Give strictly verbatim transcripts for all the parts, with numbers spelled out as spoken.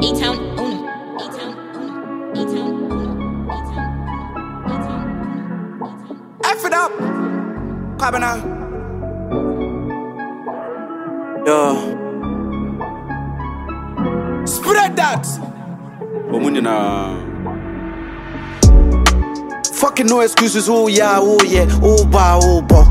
A-Town owner. A-Town owner. A-Town owner. A-Town. F it up. Cabana. Yo. Spread that. Fucking no excuses. Oh yeah, oh yeah, oh bah, oh bah.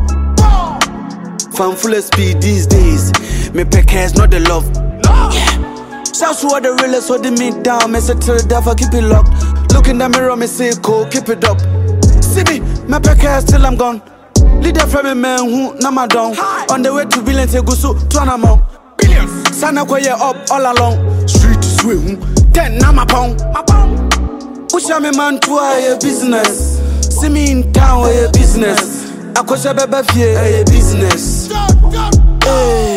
Fan full of speed these days. Me pick hands, not the love. Yeah. Shouts to all the realest, hold me down. Me say till the death, I keep it locked. Look in the mirror, me say cool, keep it up. See me, me pick hands till I'm gone. Leader from a man who na my down. On the way to billions, go so to an amount. Billions. Sana kwa ye up all along. Street swing, ten na my pound. My pound. Push me man to a business. See me in town, a business. I coach a baby fee, a business. Hey.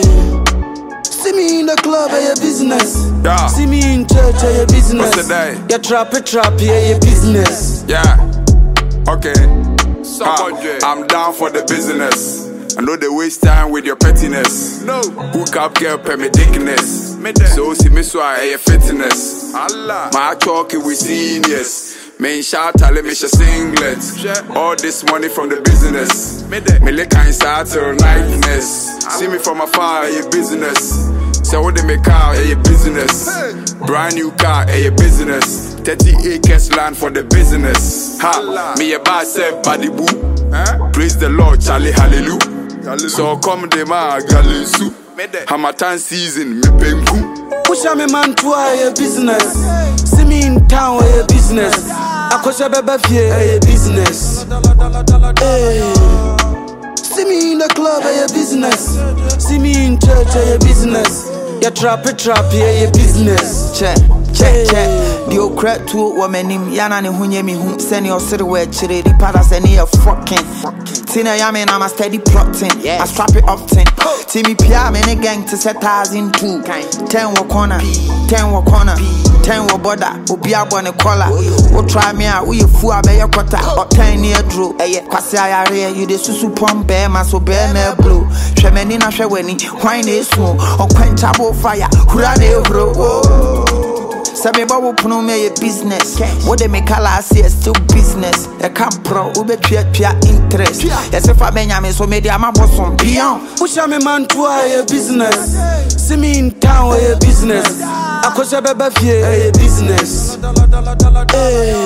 See me in the club, a business. Yeah. See me in church, a business. What's the day? You trap it, trap a business. Yeah. Okay. Uh, I'm down for the business. I know they waste time with your pettiness. No. Hook up, girl, pay me dickness. So see me so I fitness. Allah. My talking with seniors. Main shout out, let me share singlets. All this money from the business. Me lick inside till nightness. See me from afar, a business. So what they make out, a business. Brand new car, a business. thirty acres land for the business. Ha, me a bad set body boo. Praise the Lord, Charlie, hallelujah. So come the ma galisu. Hamatan season, me penku. Push me man to a business. See me in town, a business. I coach a baby fee, a business. Hey. See me in the club, a business. See me in church, a business. You trap it, trap a business. Check, check, check. The old crap to woman him Yana ni hunye mi hun send your city where chile the paddles and a fucking Tina yamin I'm a steady plotting. I strap it up ten. Timmy Pia man a gang to set us in two. Ten wa corner, ten wa corner, ten wa border, Ubia bonne collar. Oh try me out, we a fool be your quarter, or ten near drew. Eh, Kwasi Ayare, you the susu pump bear maso bear me blue. Tremenina Sheweni, wine is smooth, or quenchable fire, Hurade bro. Sabi babu puno me a business. What they make a last year still business. A camp pro ube pia pia interest. Yes if I Benjamin so media my boss on beyond. Push me man to a business. See me in town a business. I coach a baby fee a business. Hey.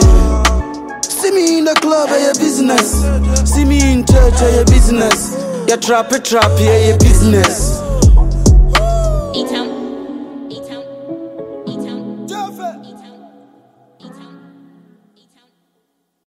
See me in the club a business. See me in church a business. You trap it trap a business.